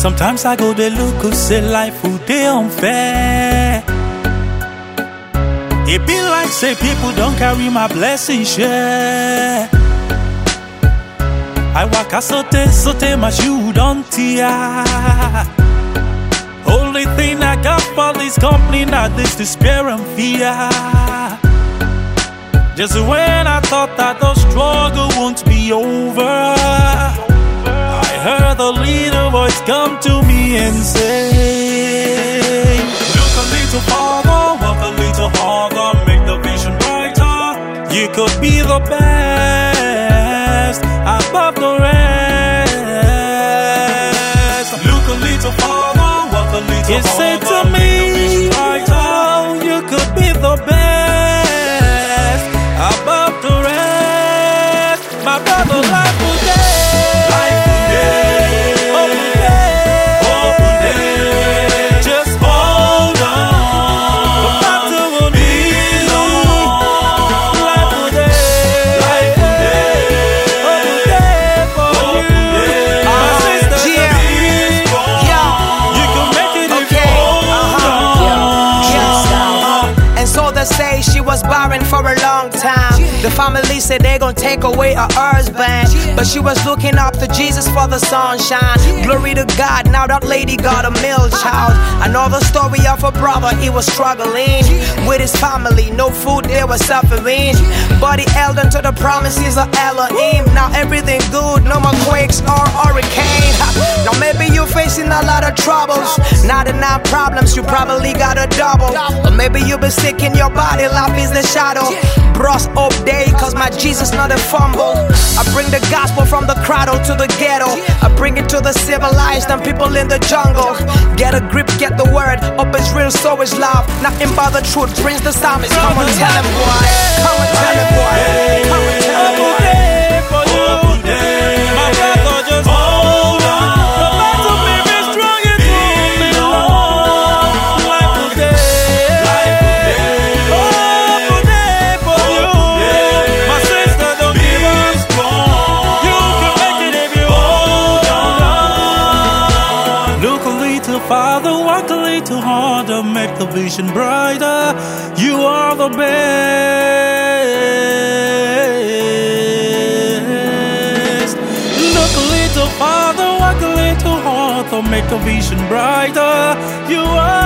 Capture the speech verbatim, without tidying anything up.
Sometimes I go to look who say life who they unfair. It be like say people don't carry my blessings, yeah. I walk a sote, sote, my shoe don't tear. Only thing I got for this company now this despair and fear. Just when I thought that the struggle won't be over, I heard the little voice come to me and say, look a little farther, walk a little harder, make the vision brighter. You could be the best above the rest. Look a little farther, walk a little you harder, say to me, oh, you could be the best above the rest. My brother, life will day. Life will day. Open day. Open day. Just hold on. The battle will be long. Life will day. Life will day. Open day for you. My sister, yeah. be strong. Yeah. You can make it if Okay. you hold Uh-huh. on. Uh, and so they say she was barren for a long time. The family said they gon' take away her husband, but she was looking up to Jesus for the sunshine. Glory to God, now that lady got a male child. Another story of a brother, he was struggling with his family, no food, they were suffering, but he held on to the promises of Elohim. Now everything good, no more quakes or hurricane. Now maybe you're facing a lot of troubles, not enough problems, you probably got a double. Or maybe you've been sick in your body, life is the shadow. Bros up day, cause my Jesus not a fumble. I bring the gospel from the cradle to the ghetto. I bring it to the civilized and people in the jungle. Get a grip, get the word. Up is real, so is love. Nothing but the truth brings the psalmist. Come on, tell him, boy. Come on, tell him, boy. Come on, tell him, boy. My brother, just hold on. The battle may be strong, it won't be long. Life will day. Life will day. Open day for you. My sister, don't give up. You can make it if you hold on. Look a little farther, walk a little harder, make the vision brighter. You are the best. Look a little farther, walk a little harder, make the vision brighter. You are